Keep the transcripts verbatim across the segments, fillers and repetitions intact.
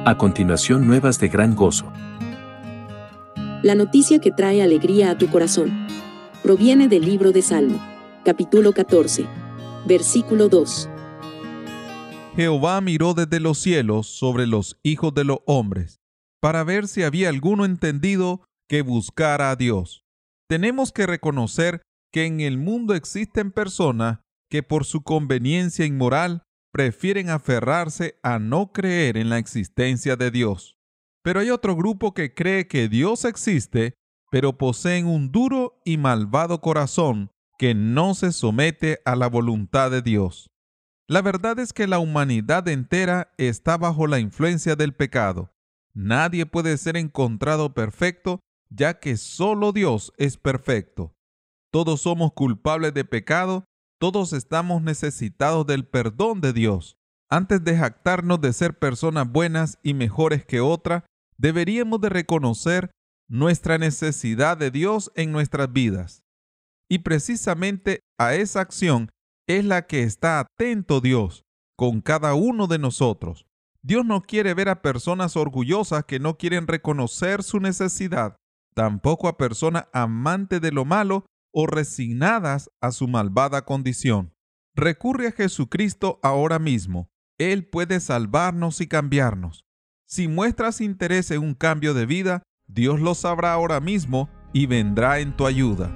A continuación, nuevas de gran gozo. La noticia que trae alegría a tu corazón proviene del libro de Salmo, capítulo catorce, versículo dos. Jehová miró desde los cielos sobre los hijos de los hombres, para ver si había alguno entendido que buscara a Dios. Tenemos que reconocer que en el mundo existen personas que por su conveniencia inmoral prefieren aferrarse a no creer en la existencia de Dios. Pero hay otro grupo que cree que Dios existe, pero poseen un duro y malvado corazón que no se somete a la voluntad de Dios. La verdad es que la humanidad entera está bajo la influencia del pecado. Nadie puede ser encontrado perfecto, ya que solo Dios es perfecto. Todos somos culpables de pecado, todos estamos necesitados del perdón de Dios. Antes de jactarnos de ser personas buenas y mejores que otras, deberíamos de reconocer nuestra necesidad de Dios en nuestras vidas. Y precisamente a esa acción es la que está atento Dios con cada uno de nosotros. Dios no quiere ver a personas orgullosas que no quieren reconocer su necesidad, tampoco a personas amantes de lo malo o resignadas a su malvada condición. Recurre a Jesucristo ahora mismo. Él puede salvarnos y cambiarnos. Si muestras interés en un cambio de vida, Dios lo sabrá ahora mismo y vendrá en tu ayuda.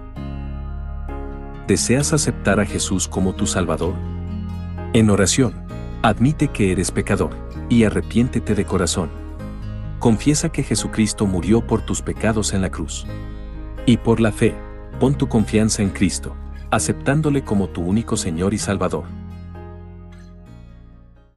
¿Deseas aceptar a Jesús como tu Salvador? En oración, admite que eres pecador y arrepiéntete de corazón. Confiesa que Jesucristo murió por tus pecados en la cruz. Y por la fe, pon tu confianza en Cristo, aceptándole como tu único Señor y Salvador.